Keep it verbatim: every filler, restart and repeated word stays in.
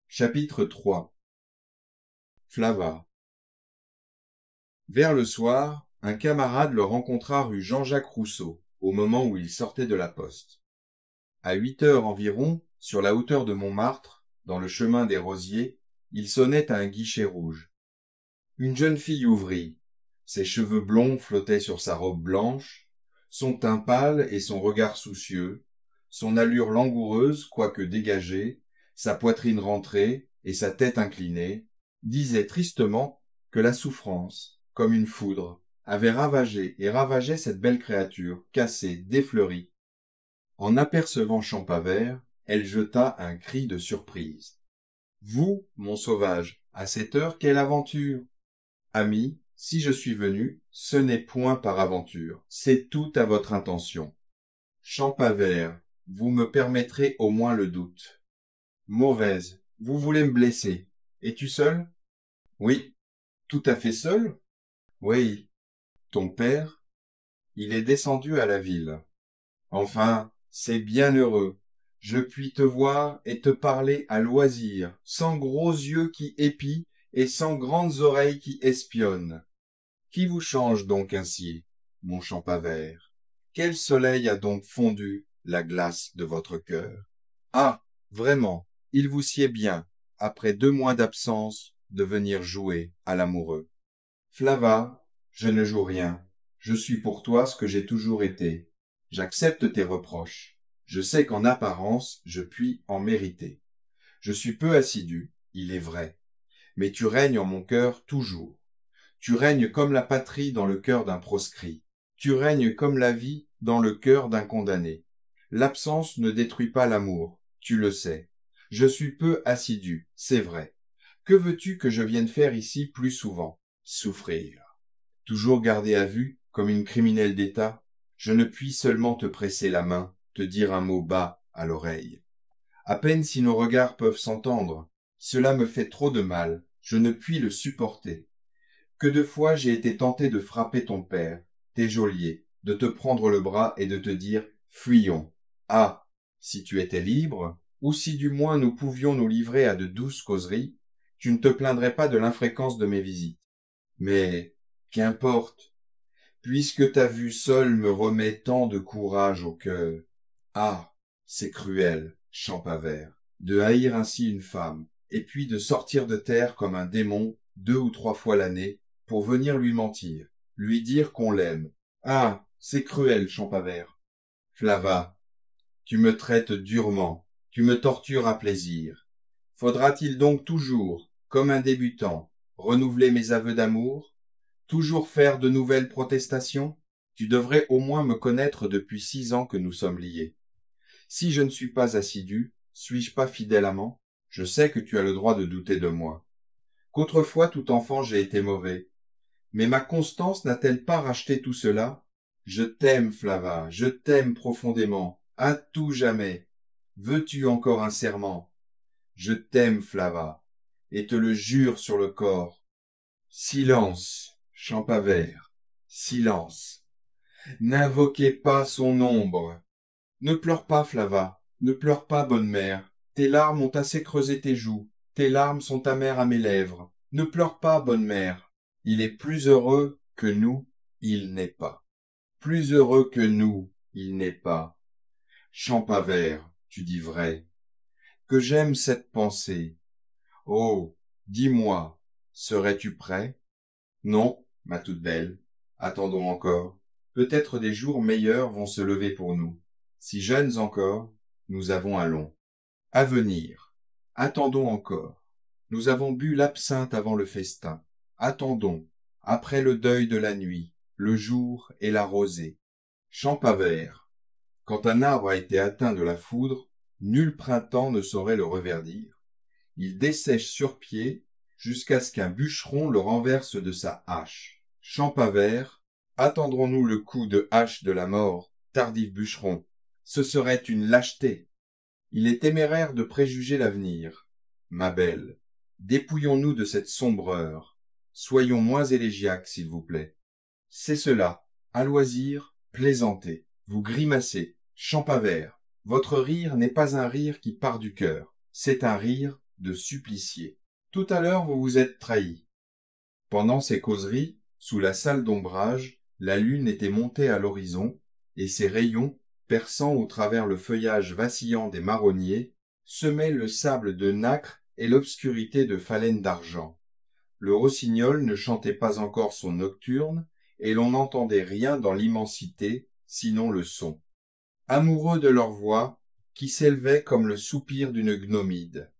Chapitre trois. Flava. Vers le soir, un camarade le rencontra rue Jean-Jacques Rousseau, au moment où il sortait de la poste. À huit heures environ, sur la hauteur de Montmartre, dans le chemin des Rosiers, il sonnait à un guichet rouge. Une jeune fille ouvrit. Ses cheveux blonds flottaient sur sa robe blanche, son teint pâle et son regard soucieux, son allure langoureuse quoique dégagée, sa poitrine rentrée et sa tête inclinée, disaient tristement que la souffrance, comme une foudre, avait ravagé et ravageait cette belle créature, cassée, défleurie. En apercevant Champavert, elle jeta un cri de surprise. « Vous, mon sauvage, à cette heure, quelle aventure !»« Ami, si je suis venu, ce n'est point par aventure, c'est tout à votre intention. Champavert, vous me permettrez au moins le doute. Mauvaise, vous voulez me blesser. Es-tu seul ? Oui. Tout à fait seul ? Oui. Ton père ? Il est descendu à la ville. Enfin, c'est bien heureux. Je puis te voir et te parler à loisir, sans gros yeux qui épient et sans grandes oreilles qui espionnent. Qui vous change donc ainsi, mon Champavert ? Quel soleil a donc fondu la glace de votre cœur ? Ah, vraiment, il vous sied bien, après deux mois d'absence, de venir jouer à l'amoureux. Flava, je ne joue rien. Je suis pour toi ce que j'ai toujours été. J'accepte tes reproches. Je sais qu'en apparence, je puis en mériter. Je suis peu assidu, il est vrai, mais tu règnes en mon cœur toujours. Tu règnes comme la patrie dans le cœur d'un proscrit. Tu règnes comme la vie dans le cœur d'un condamné. L'absence ne détruit pas l'amour, tu le sais. Je suis peu assidu, c'est vrai. Que veux-tu que je vienne faire ici plus souvent ? Souffrir. Toujours gardé à vue, comme une criminelle d'État, je ne puis seulement te presser la main, te dire un mot bas à l'oreille. À peine si nos regards peuvent s'entendre. Cela me fait trop de mal, je ne puis le supporter. Que de fois j'ai été tenté de frapper ton père, tes geôliers, de te prendre le bras et de te dire « Fuyons ». Ah, si tu étais libre, ou si du moins nous pouvions nous livrer à de douces causeries, tu ne te plaindrais pas de l'infréquence de mes visites. Mais, qu'importe, puisque ta vue seule me remet tant de courage au cœur. Ah, c'est cruel, Champavert, de haïr ainsi une femme, et puis de sortir de terre comme un démon deux ou trois fois l'année, pour venir lui mentir, lui dire qu'on l'aime. Ah, c'est cruel, Champavert. Flava, tu me traites durement, tu me tortures à plaisir. Faudra-t-il donc toujours, comme un débutant, renouveler mes aveux d'amour, toujours faire de nouvelles protestations ? Tu devrais au moins me connaître depuis six ans que nous sommes liés. Si je ne suis pas assidu, suis-je pas fidèle amant ? Je sais que tu as le droit de douter de moi. Qu'autrefois tout enfant j'ai été mauvais. Mais ma constance n'a-t-elle pas racheté tout cela ? Je t'aime, Flava, je t'aime profondément, à tout jamais. Veux-tu encore un serment ? Je t'aime, Flava, et te le jure sur le corps. Silence, Champavert, silence. N'invoquez pas son ombre. Ne pleure pas, Flava, ne pleure pas, bonne mère. Tes larmes ont assez creusé tes joues, tes larmes sont amères à mes lèvres. Ne pleure pas, bonne mère. Il est plus heureux que nous, il n'est pas. Plus heureux que nous, il n'est pas. Champavert, tu dis vrai. Que j'aime cette pensée. Oh, dis-moi, serais-tu prêt ? Non, ma toute belle, attendons encore. Peut-être des jours meilleurs vont se lever pour nous. Si jeunes encore, nous avons un long. À venir. Attendons encore. Nous avons bu l'absinthe avant le festin. Attendons, après le deuil de la nuit, le jour et la rosée. Champavert. Quand un arbre a été atteint de la foudre, nul printemps ne saurait le reverdir. Il dessèche sur pied jusqu'à ce qu'un bûcheron le renverse de sa hache. Champavert, attendrons-nous le coup de hache de la mort, tardif bûcheron ? Ce serait une lâcheté. Il est téméraire de préjuger l'avenir. Ma belle, dépouillons-nous de cette sombreur. Soyons moins élégiaques, s'il vous plaît. C'est cela, à loisir, plaisantez. Vous grimacez. Champavert, votre rire n'est pas un rire qui part du cœur. C'est un rire de supplicié. Tout à l'heure, vous vous êtes trahis. Pendant ces causeries, sous la salle d'ombrage, la lune était montée à l'horizon, et ses rayons, perçant au travers le feuillage vacillant des marronniers, semaient le sable de nacre et l'obscurité de phalène d'argent. Le rossignol ne chantait pas encore son nocturne, et l'on n'entendait rien dans l'immensité, sinon le son, amoureux de leur voix, qui s'élevait comme le soupir d'une gnomide.